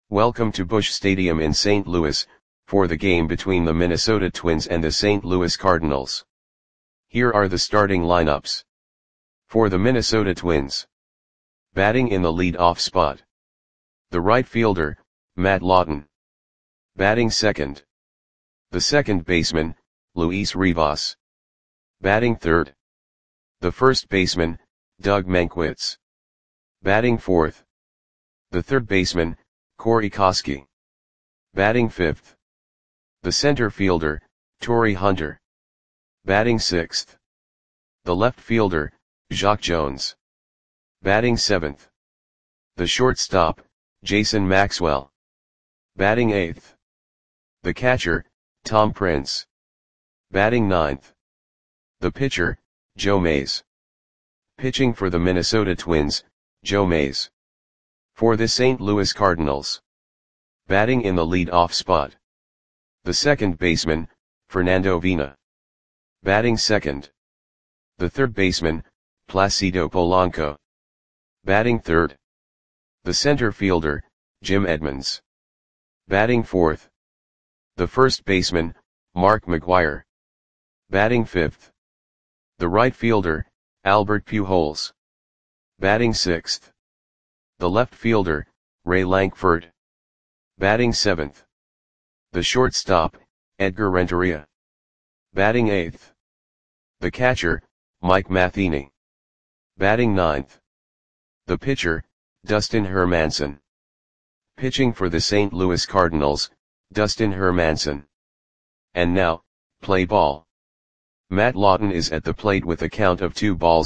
Welcome to Busch Stadium in St. Louis, for the game between the Minnesota Twins and the St. Louis Cardinals. Here are the starting lineups. For the Minnesota Twins. Batting in the lead-off spot. The right fielder, Matt Lawton. Batting second. The second baseman, Luis Rivas. Batting third. The first baseman, Doug Mankiewicz. Batting fourth. The third baseman, Corey Koskie. Batting fifth. The center fielder, Torii Hunter. Batting sixth. The left fielder, Jacque Jones. Batting seventh. The shortstop, Jason Maxwell. Batting eighth. The catcher, Tom Prince. Batting ninth. The pitcher, Joe Mays. Pitching for the Minnesota Twins, Joe Mays. For the St. Louis Cardinals. Batting in the lead-off spot. The second baseman, Fernando Vina. Batting second. The third baseman, Placido Polanco. Batting third. The center fielder, Jim Edmonds. Batting fourth. The first baseman, Mark McGwire. Batting fifth. The right fielder, Albert Pujols. Batting sixth. The left fielder, Ray Lankford. Batting seventh. The shortstop, Edgar Renteria. Batting eighth. The catcher, Mike Matheny. Batting ninth. The pitcher, Dustin Hermanson. Pitching for the St. Louis Cardinals, Dustin Hermanson. And now, play ball. Matt Lawton is at the plate with a count of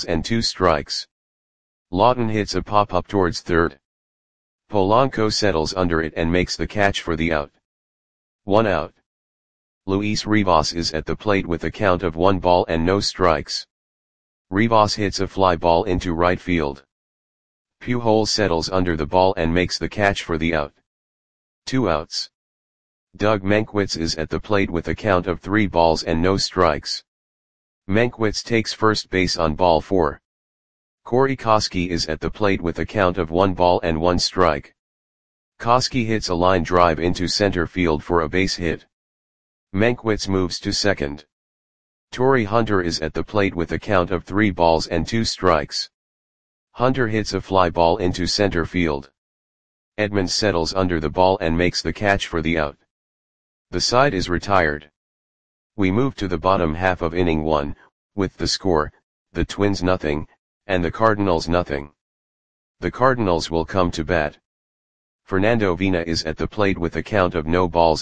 2-2. Lawton hits a pop-up towards third. Polanco settles under it and makes the catch for the out. 1 out. Luis Rivas is at the plate with a count of 1-0. Rivas hits a fly ball into right field. Pujols settles under the ball and makes the catch for the out. 2 outs. Doug Mankiewicz is at the plate with a count of 3-0. Mankiewicz takes first base on ball 4. Corey Koskie is at the plate with a count of 1-1. Koskie hits a line drive into center field for a base hit. Mankiewicz moves to second. Torii Hunter is at the plate with a count of 3-2. Hunter hits a fly ball into center field. Edmonds settles under the ball and makes the catch for the out. The side is retired. We move to the bottom half of inning 1, with the score, the Twins 0, and the Cardinals 0. The Cardinals will come to bat. Fernando Vina is at the plate with a count of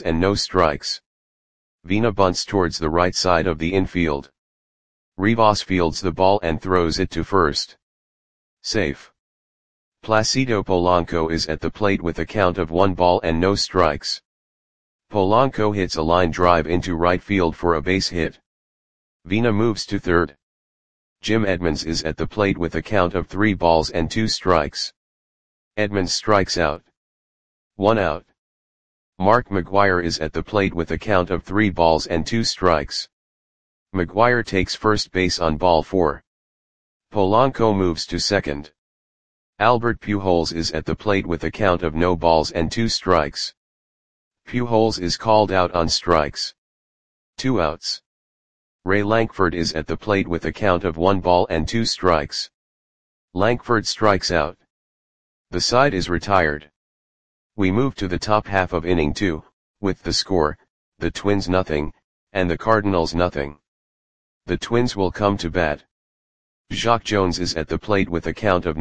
0-0. Vina bunts towards the right side of the infield. Rivas fields the ball and throws it to first. Safe. Placido Polanco is at the plate with a count of 1-0. Polanco hits a line drive into right field for a base hit. Vina moves to third. Jim Edmonds is at the plate with a count of 3-2. Edmonds strikes out. 1 out. Mark McGwire is at the plate with a count of 3-2. McGwire takes first base on ball 4. Polanco moves to second. Albert Pujols is at the plate with a count of 0-2. Pujols is called out on strikes. 2 outs. Ray Lankford is at the plate with a count of 1-2. Lankford strikes out. The side is retired. We move to the top half of inning 2, with the score, the Twins 0, and the Cardinals 0. The Twins will come to bat. Jacque Jones is at the plate with a count of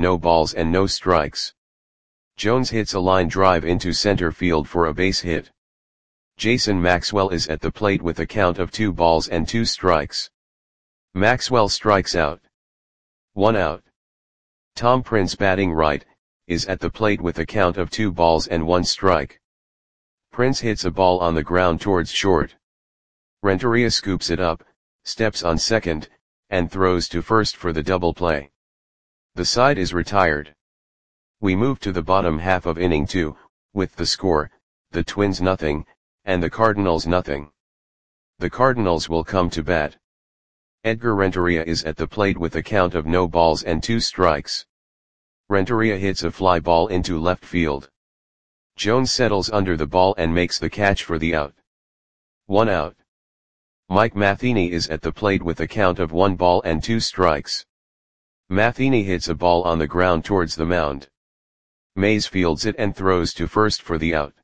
0-0. Jones hits a line drive into center field for a base hit. Jason Maxwell is at the plate with a count of 2-2. Maxwell strikes out. 1 out. Tom Prince, batting right, is at the plate with a count of 2-1. Prince hits a ball on the ground towards short. Renteria scoops it up, steps on second, and throws to first for the double play. The side is retired. We move to the bottom half of inning 2, with the score, the Twins 0, and the Cardinals 0. The Cardinals will come to bat. Edgar Renteria is at the plate with a count of 0-2. Renteria hits a fly ball into left field. Jones settles under the ball and makes the catch for the out. 1 out. Mike Matheny is at the plate with a count of 1 ball and 2 strikes. Matheny hits a ball on the ground towards the mound. Mays fields it and throws to first for the out.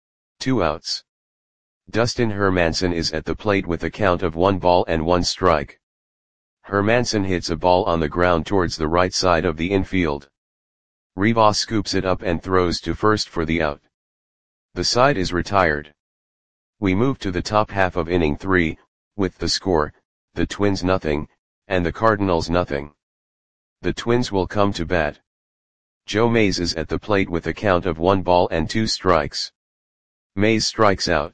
2 outs. Dustin Hermanson is at the plate with a count of 1 ball and 1 strike. Hermanson hits a ball on the ground towards the right side of the infield. Rivas scoops it up and throws to first for the out. The side is retired. We move to the top half of inning 3, with the score, the Twins nothing, and the Cardinals nothing. The Twins will come to bat. Joe Mays is at the plate with a count of 1 ball and 2 strikes. Mays strikes out.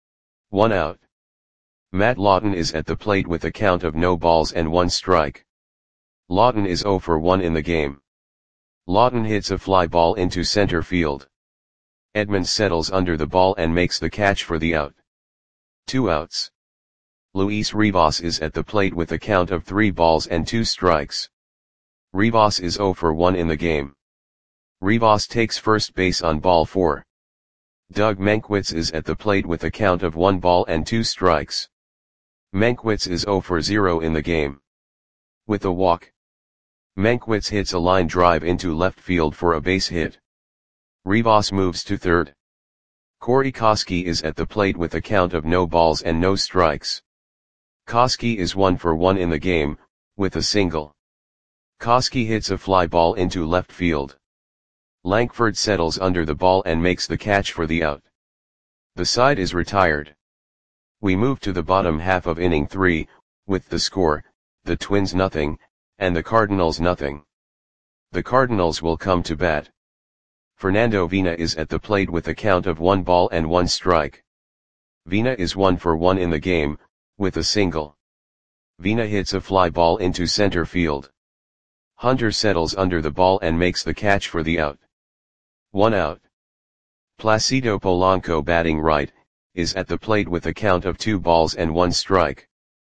1 out. Matt Lawton is at the plate with a count of no balls and 1 strike. Lawton is 0 for 1 in the game. Lawton hits a fly ball into center field. Edmonds settles under the ball and makes the catch for the out. 2 outs. Luis Rivas is at the plate with a count of 3 balls and 2 strikes. Rivas is 0 for 1 in the game. Rivas takes first base on ball 4. Doug Mankiewicz is at the plate with a count of 1 ball and 2 strikes. Mankiewicz is 0 for 0 in the game. With a walk, Mankiewicz hits a line drive into left field for a base hit. Rivas moves to third. Corey Koskie is at the plate with a count of no balls and no strikes. Koskie is 1 for 1 in the game, with a single. Koskie hits a fly ball into left field. Lankford settles under the ball and makes the catch for the out. The side is retired. We move to the bottom half of inning 3, with the score, the Twins nothing, and the Cardinals nothing. The Cardinals will come to bat. Fernando Vina is at the plate with a count of 1 ball and 1 strike. Vina is 1 for 1 in the game, with a single. Vina hits a fly ball into center field. Hunter settles under the ball and makes the catch for the out. 1 out. Placido Polanco, batting right, is at the plate with a count of 2 balls and 1 strike.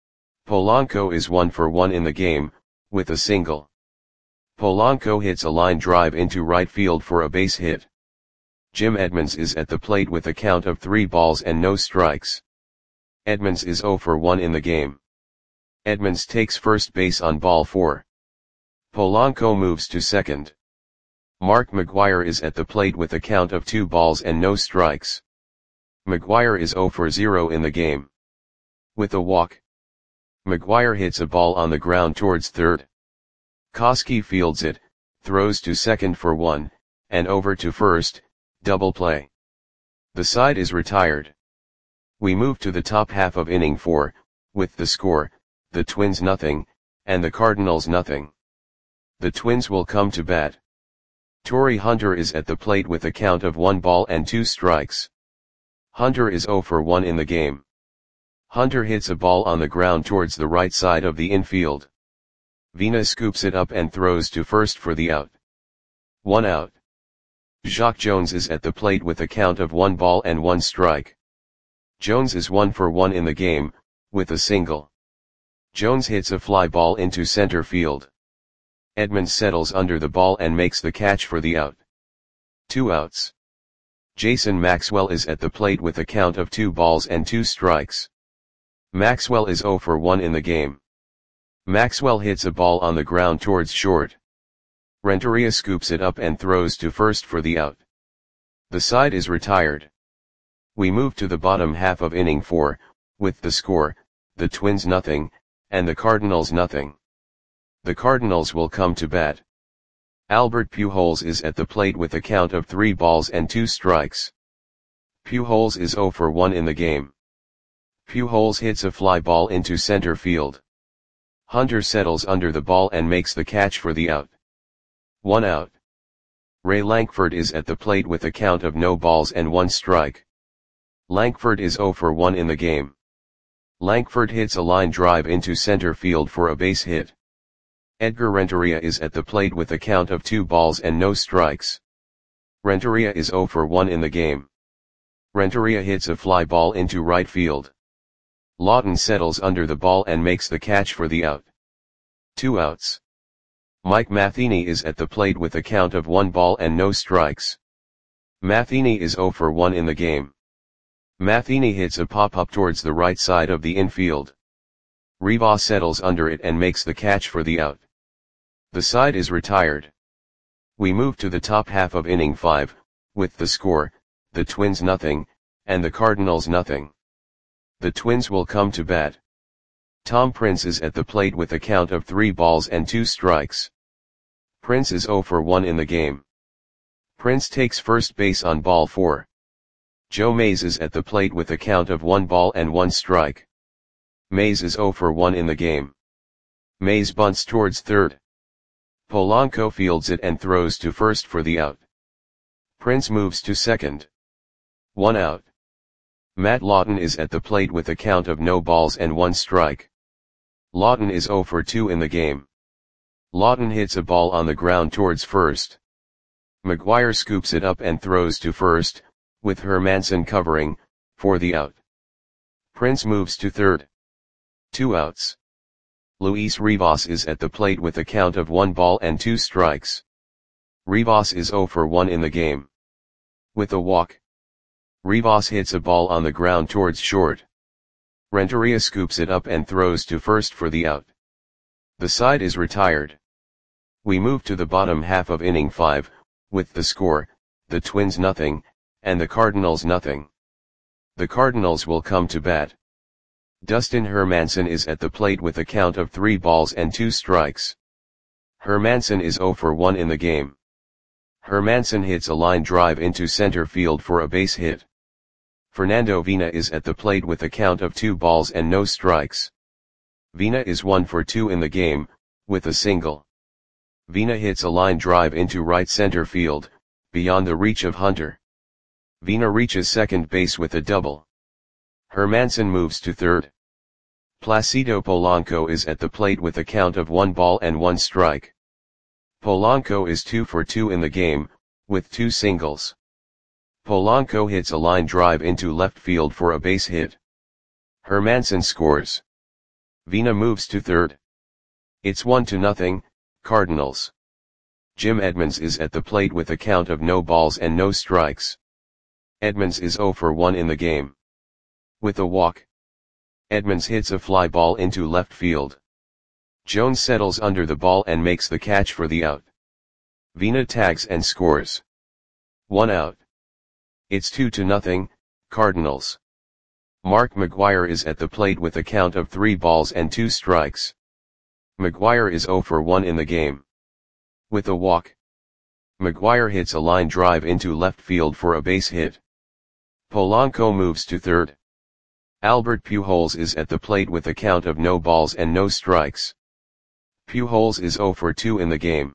Polanco is 1 for 1 in the game, with a single. Polanco hits a line drive into right field for a base hit. Jim Edmonds is at the plate with a count of 3 balls and no strikes. Edmonds is 0 for 1 in the game. Edmonds takes first base on ball 4. Polanco moves to second. Mark McGwire is at the plate with a count of 2 balls and no strikes. McGwire is 0 for 0 in the game. With a walk, McGwire hits a ball on the ground towards third. Koskie fields it, throws to second for 1, and over to first, double play. The side is retired. We move to the top half of inning 4, with the score, the Twins nothing, and the Cardinals nothing. The Twins will come to bat. Torrey Hunter is at the plate with a count of 1 ball and 2 strikes. Hunter is 0 for 1 in the game. Hunter hits a ball on the ground towards the right side of the infield. Vina scoops it up and throws to first for the out. 1 out. Jacque Jones is at the plate with a count of 1 ball and 1 strike. Jones is 1 for 1 in the game, with a single. Jones hits a fly ball into center field. Edmonds settles under the ball and makes the catch for the out. 2 outs. Jason Maxwell is at the plate with a count of 2 balls and 2 strikes. Maxwell is 0 for 1 in the game. Maxwell hits a ball on the ground towards short. Renteria scoops it up and throws to first for the out. The side is retired. We move to the bottom half of inning 4, with the score, the Twins nothing, and the Cardinals nothing. The Cardinals will come to bat. Albert Pujols is at the plate with a count of 3 balls and 2 strikes. Pujols is 0 for 1 in the game. Pujols hits a fly ball into center field. Hunter settles under the ball and makes the catch for the out. 1 out. Ray Lankford is at the plate with a count of no balls and 1 strike. Lankford is 0 for 1 in the game. Lankford hits a line drive into center field for a base hit. Edgar Renteria is at the plate with a count of 2 balls and no strikes. Renteria is 0 for 1 in the game. Renteria hits a fly ball into right field. Lawton settles under the ball and makes the catch for the out. 2 outs. Mike Matheny is at the plate with a count of 1 ball and no strikes. Matheny is 0 for 1 in the game. Matheny hits a pop-up towards the right side of the infield. Rivas settles under it and makes the catch for the out. The side is retired. We move to the top half of inning 5, with the score, the Twins nothing, and the Cardinals nothing. The Twins will come to bat. Tom Prince is at the plate with a count of 3 balls and 2 strikes. Prince is 0 for 1 in the game. Prince takes first base on ball 4. Joe Mays is at the plate with a count of 1 ball and 1 strike. Mays is 0 for 1 in the game. Mays bunts towards third. Polanco fields it and throws to first for the out. Prince moves to second. 1 out. Matt Lawton is at the plate with a count of no balls and 1 strike. Lawton is 0 for 2 in the game. Lawton hits a ball on the ground towards first. McGuire scoops it up and throws to first, with Hermanson covering, for the out. Prince moves to third. 2 outs. Luis Rivas is at the plate with a count of 1 ball and 2 strikes. Rivas is 0 for 1 in the game. With a walk. Rivas hits a ball on the ground towards short. Renteria scoops it up and throws to first for the out. The side is retired. We move to the bottom half of inning 5, with the score, the Twins nothing, and the Cardinals nothing. The Cardinals will come to bat. Dustin Hermanson is at the plate with a count of 3 balls and 2 strikes. Hermanson is 0 for 1 in the game. Hermanson hits a line drive into center field for a base hit. Fernando Vina is at the plate with a count of 2 balls and no strikes. Vina is 1 for 2 in the game, with a single. Vina hits a line drive into right center field, beyond the reach of Hunter. Vina reaches second base with a double. Hermanson moves to third. Placido Polanco is at the plate with a count of 1 ball and 1 strike. Polanco is 2 for 2 in the game, with 2 singles. Polanco hits a line drive into left field for a base hit. Hermanson scores. Vina moves to third. It's 1-0, Cardinals. Jim Edmonds is at the plate with a count of no balls and no strikes. Edmonds is 0 for 1 in the game. With a walk. Edmonds hits a fly ball into left field. Jones settles under the ball and makes the catch for the out. Vina tags and scores. 1 out. It's 2-0, Cardinals. Mark McGuire is at the plate with a count of 3 balls and 2 strikes. McGuire is 0 for 1 in the game. With a walk. McGuire hits a line drive into left field for a base hit. Polanco moves to third. Albert Pujols is at the plate with a count of no balls and no strikes. Pujols is 0 for 2 in the game.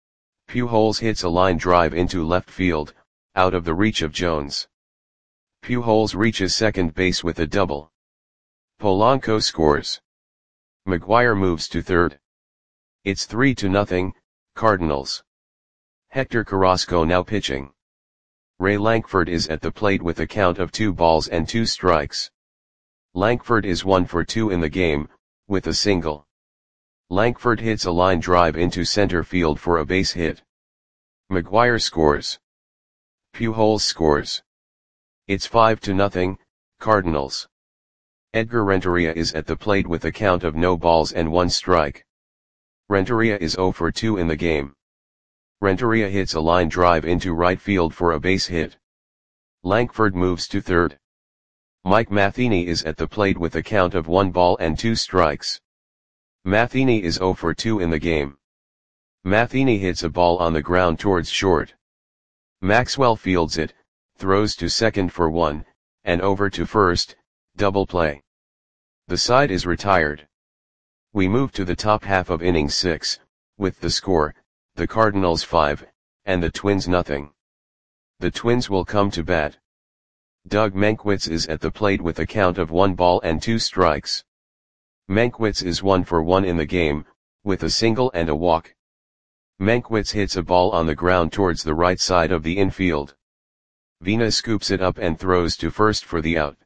Pujols hits a line drive into left field, out of the reach of Jones. Pujols reaches second base with a double. Polanco scores. McGuire moves to third. It's 3-0, Cardinals. Hector Carrasco now pitching. Ray Lankford is at the plate with a count of 2 balls and 2 strikes. Lankford is 1 for 2 in the game, with a single. Lankford hits a line drive into center field for a base hit. McGuire scores. Pujols scores. It's 5-0, Cardinals. Edgar Renteria is at the plate with a count of no balls and 1 strike. Renteria is 0 for 2 in the game. Renteria hits a line drive into right field for a base hit. Lankford moves to third. Mike Matheny is at the plate with a count of 1 ball and 2 strikes. Matheny is 0 for 2 in the game. Matheny hits a ball on the ground towards short. Maxwell fields it, throws to second for 1, and over to first, double play. The side is retired. We move to the top half of inning 6, with the score, the Cardinals 5, and the Twins nothing. The Twins will come to bat. Doug Mankiewicz is at the plate with a count of 1 ball and 2 strikes. Mankiewicz is 1 for 1 in the game, with a single and a walk. Mankiewicz hits a ball on the ground towards the right side of the infield. Vina scoops it up and throws to first for the out.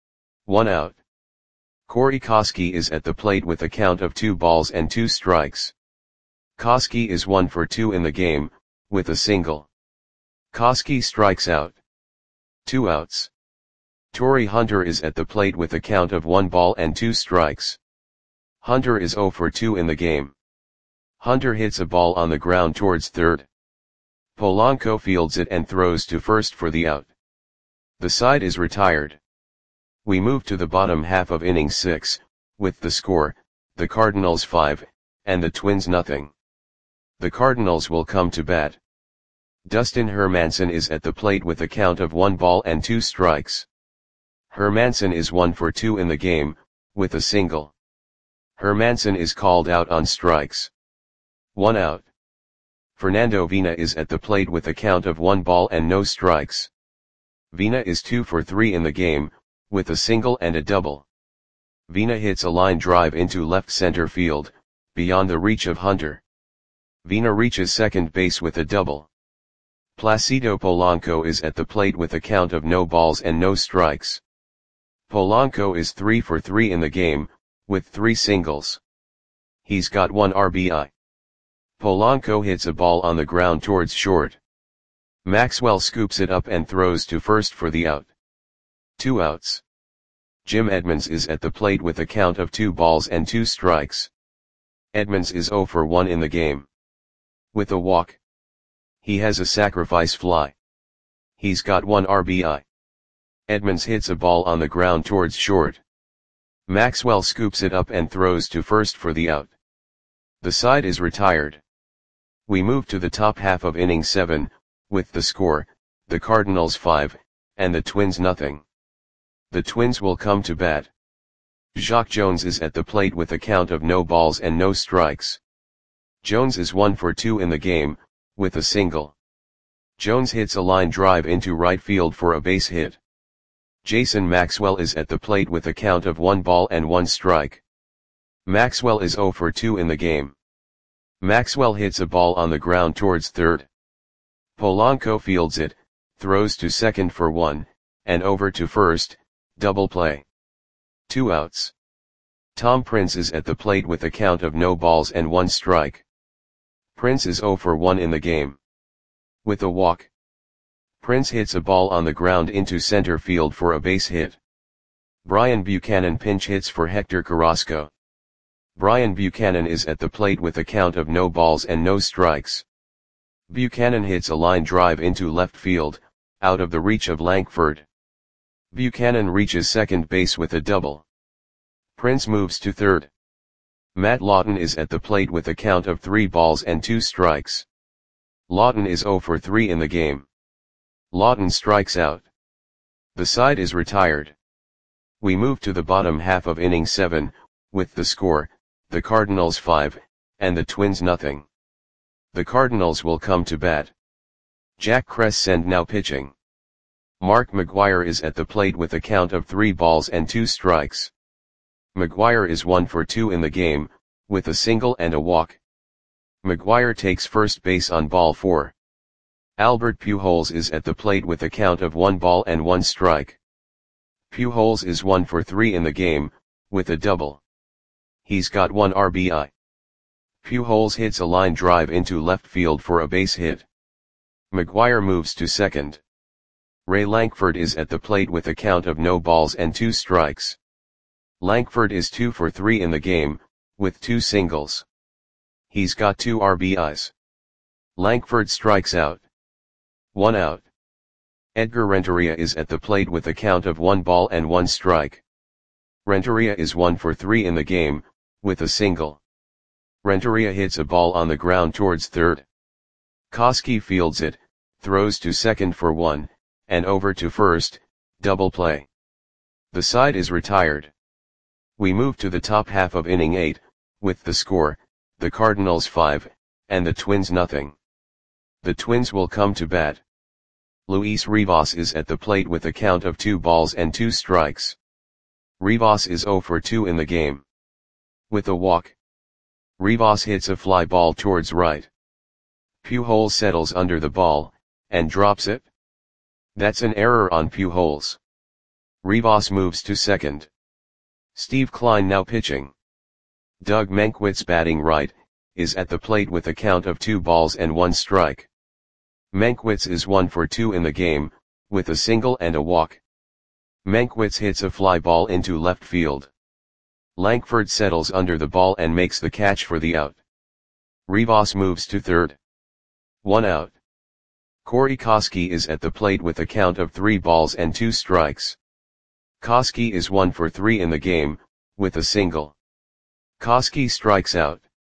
1 out. Corey Koskie is at the plate with a count of 2 balls and 2 strikes. Koskie is 1 for 2 in the game, with a single. Koski strikes out. 2 outs. Torii Hunter is at the plate with a count of 1 ball and 2 strikes. Hunter is 0 for 2 in the game. Hunter hits a ball on the ground towards third. Polanco fields it and throws to first for the out. The side is retired. We move to the bottom half of inning 6, with the score, the Cardinals 5, and the Twins nothing. The Cardinals will come to bat. Dustin Hermanson is at the plate with a count of 1 ball and 2 strikes. Hermanson is 1 for 2 in the game, with a single. Hermanson is called out on strikes. 1 out. Fernando Vina is at the plate with a count of 1 ball and no strikes. Vina is 2 for 3 in the game, with a single and a double. Vina hits a line drive into left center field, beyond the reach of Hunter. Vina reaches second base with a double. Placido Polanco is at the plate with a count of no balls and no strikes. Polanco is 3 for 3 in the game, with 3 singles. He's got 1 RBI. Polanco hits a ball on the ground towards short. Maxwell scoops it up and throws to first for the out. 2 outs. Jim Edmonds is at the plate with a count of 2 balls and 2 strikes. Edmonds is 0 for 1 in the game. With a walk. He has a sacrifice fly. He's got 1 RBI. Edmonds hits a ball on the ground towards short. Maxwell scoops it up and throws to first for the out. The side is retired. We move to the top half of inning 7, with the score, the Cardinals 5, and the Twins nothing. The Twins will come to bat. Jacque Jones is at the plate with a count of no balls and no strikes. Jones is 1 for 2 in the game, with a single. Jones hits a line drive into right field for a base hit. Jason Maxwell is at the plate with a count of 1 ball and 1 strike. Maxwell is 0 for 2 in the game. Maxwell hits a ball on the ground towards third. Polanco fields it, throws to second for 1, and over to first, double play. 2 outs. Tom Prince is at the plate with a count of no balls and 1 strike. Prince is 0 for 1 in the game. With a walk. Prince hits a ball on the ground into center field for a base hit. Brian Buchanan pinch hits for Hector Carrasco. Brian Buchanan is at the plate with a count of no balls and no strikes. Buchanan hits a line drive into left field, out of the reach of Lankford. Buchanan reaches second base with a double. Prince moves to third. Matt Lawton is at the plate with a count of 3 balls and 2 strikes. Lawton is 0 for 3 in the game. Lawton strikes out. The side is retired. We move to the bottom half of inning 7, with the score, the Cardinals 5, and the Twins nothing. The Cardinals will come to bat. Jack Crescent now pitching. Mark McGwire is at the plate with a count of 3 balls and 2 strikes. McGwire is 1 for 2 in the game, with a single and a walk. McGwire takes first base on ball 4. Albert Pujols is at the plate with a count of 1 ball and 1 strike. Pujols is 1 for 3 in the game, with a double. He's got 1 RBI. Pujols hits a line drive into left field for a base hit. McGwire moves to second. Ray Lankford is at the plate with a count of no balls and 2 strikes. Lankford is 2 for 3 in the game, with 2 singles. He's got 2 RBIs. Lankford strikes out. 1 out. Edgar Renteria is at the plate with a count of 1 ball and 1 strike. Renteria is 1 for 3 in the game, with a single. Renteria hits a ball on the ground towards third. Koski fields it, throws to second for 1, and over to first, double play. The side is retired. We move to the top half of inning 8, with the score, the Cardinals 5, and the Twins nothing. The Twins will come to bat. Luis Rivas is at the plate with a count of 2 balls and 2 strikes. Rivas is 0 for 2 in the game. With a walk. Rivas hits a fly ball towards right. Pujols settles under the ball, and drops it. That's an error on Pujols. Rivas moves to second. Steve Kline now pitching. Doug Mankiewicz batting right, is at the plate with a count of 2 balls and 1 strike. Mankiewicz is 1 for 2 in the game, with a single and a walk. Mankiewicz hits a fly ball into left field. Lankford settles under the ball and makes the catch for the out. Rivas moves to third. 1 out. Corey Koskie is at the plate with a count of 3 balls and 2 strikes. Koskie is 1 for 3 in the game, with a single. Koskie strikes out.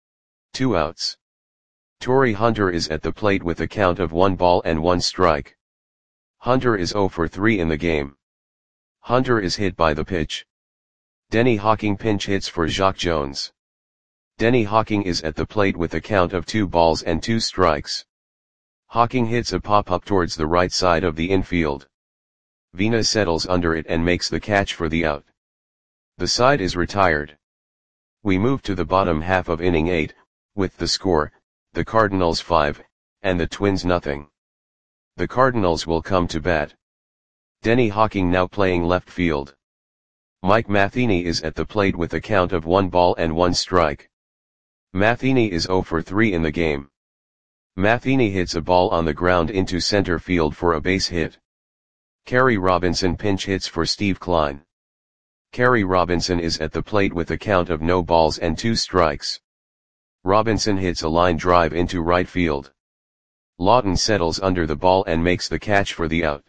2 outs. Torii Hunter is at the plate with a count of 1 ball and 1 strike. Hunter is 0 for 3 in the game. Hunter is hit by the pitch. Denny Hawking pinch hits for Jacques Jones. Denny Hawking is at the plate with a count of 2 balls and 2 strikes. Hawking hits a pop-up towards the right side of the infield. Vina settles under it and makes the catch for the out. The side is retired. We move to the bottom half of inning 8, with the score, the Cardinals 5, and the Twins nothing. The Cardinals will come to bat. Denny Hawking now playing left field. Mike Matheny is at the plate with a count of 1 ball and 1 strike. Matheny is 0 for 3 in the game. Matheny hits a ball on the ground into center field for a base hit. Kerry Robinson pinch hits for Steve Klein. Kerry Robinson is at the plate with a count of no balls and 2 strikes. Robinson hits a line drive into right field. Lawton settles under the ball and makes the catch for the out.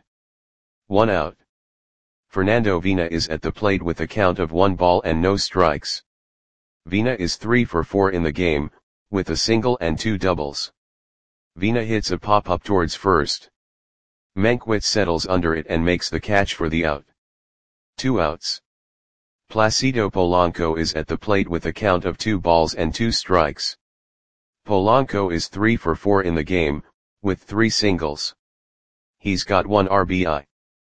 1 out. Fernando Vina is at the plate with a count of 1 ball and no strikes. Vina is 3 for 4 in the game, with a single and 2 doubles. Vina hits a pop-up towards first. Mankiewicz settles under it and makes the catch for the out. 2 outs. Placido Polanco is at the plate with a count of 2 balls and 2 strikes. Polanco is 3 for 4 in the game, with 3 singles. He's got 1 RBI.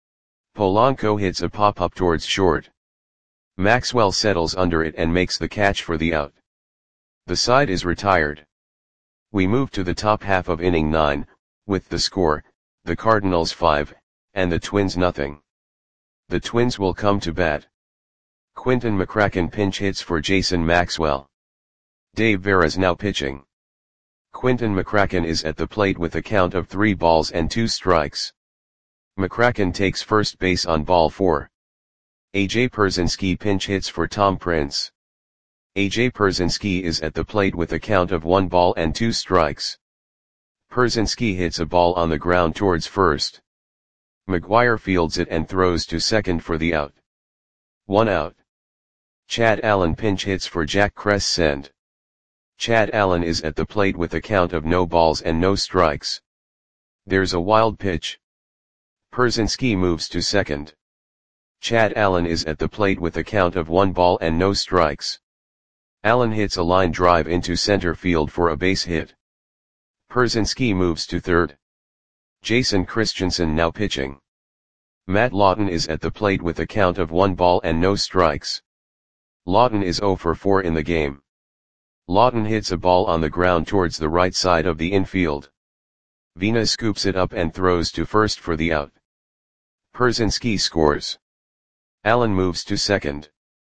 Polanco hits a pop-up towards short. Maxwell settles under it and makes the catch for the out. The side is retired. We move to the top half of inning 9, with the score, the Cardinals 5, and the Twins nothing. The Twins will come to bat. Quinton McCracken pinch hits for Jason Maxwell. Dave Veras now pitching. Quinton McCracken is at the plate with a count of 3 balls and 2 strikes. McCracken takes first base on ball 4. A.J. Pierzynski pinch hits for Tom Prince. A.J. Pierzynski is at the plate with a count of 1 ball and 2 strikes. Pierzynski hits a ball on the ground towards first. McGuire fields it and throws to second for the out. 1 out. Chad Allen pinch hits for Jack Crescent. Chad Allen is at the plate with a count of no balls and no strikes. There's a wild pitch. Pierzynski moves to second. Chad Allen is at the plate with a count of 1 ball and no strikes. Allen hits a line drive into center field for a base hit. Pierzynski moves to third. Jason Christensen now pitching. Matt Lawton is at the plate with a count of 1 ball and no strikes. Lawton is 0 for 4 in the game. Lawton hits a ball on the ground towards the right side of the infield. Vina scoops it up and throws to first for the out. Pierzynski scores. Allen moves to second.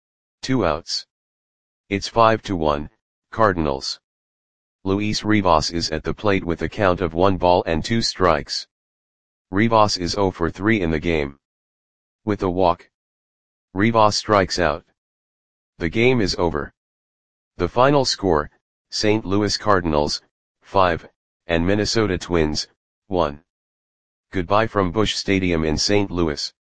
2 outs. It's 5-1, Cardinals. Luis Rivas is at the plate with a count of 1 ball and 2 strikes. Rivas is 0 for 3 in the game. With a walk, Rivas strikes out. The game is over. The final score, St. Louis Cardinals, 5, and Minnesota Twins, 1. Goodbye from Busch Stadium in St. Louis.